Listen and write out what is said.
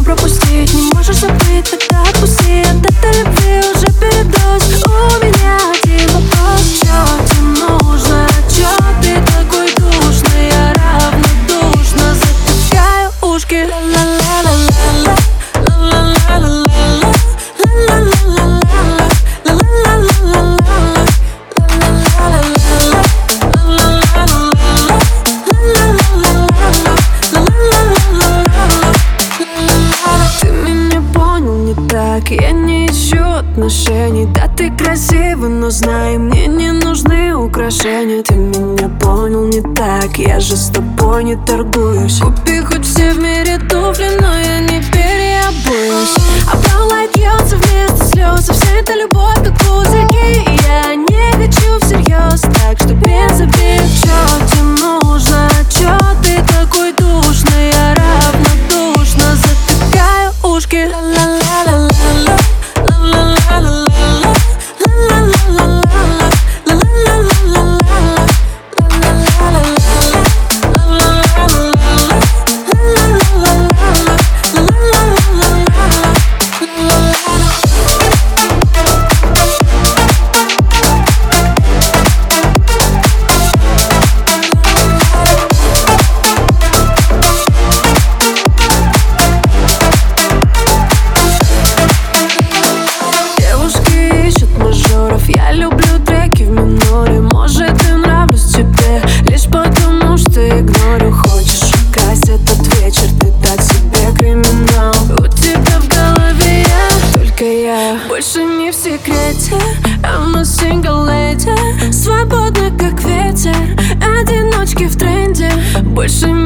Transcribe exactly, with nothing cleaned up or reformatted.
пропустить. Не можешь забыть, тогда отпусти. От этой любви уже передоз. У меня один вопрос: чё тебе нужно? Чё ты такой душный? Я равнодушна, затыкаю ушки. Ла-ла-ла-ла-ла, ла-ла-ла-ла-ла, ла-ла-ла-ла-ла, ла-ла-ла-ла-ла. Ты меня понял не так, я не ищу отношений. Да, ты красивый, но знай, мне не нужны украшения. Ты меня понял не так, я же с тобой не торгуюсь. Купи хоть все в мире туфли, но я не переобуюсь. А brown light льется вместо слез, и вся эта любовь как пузырьки. И я не хочу всерьез, так что без обид. Чё тебе нужно? Чё ты такой душный? Я равнодушна, затыкаю ушки. Ла-ла-ла-ла-ла, ла-ла-ла-ла-ла, ла-ла-ла-ла-ла, ла-ла-ла-ла-ла. Я люблю треки в миноре. Может, я нравлюсь тебе лишь потому, что игнорю. Хочешь украсть этот вечер, ты так себе криминал. У тебя в голове я, только я. Больше не в секрете, I'm a single lady. Свободна, как ветер, одиночки в тренде. Больше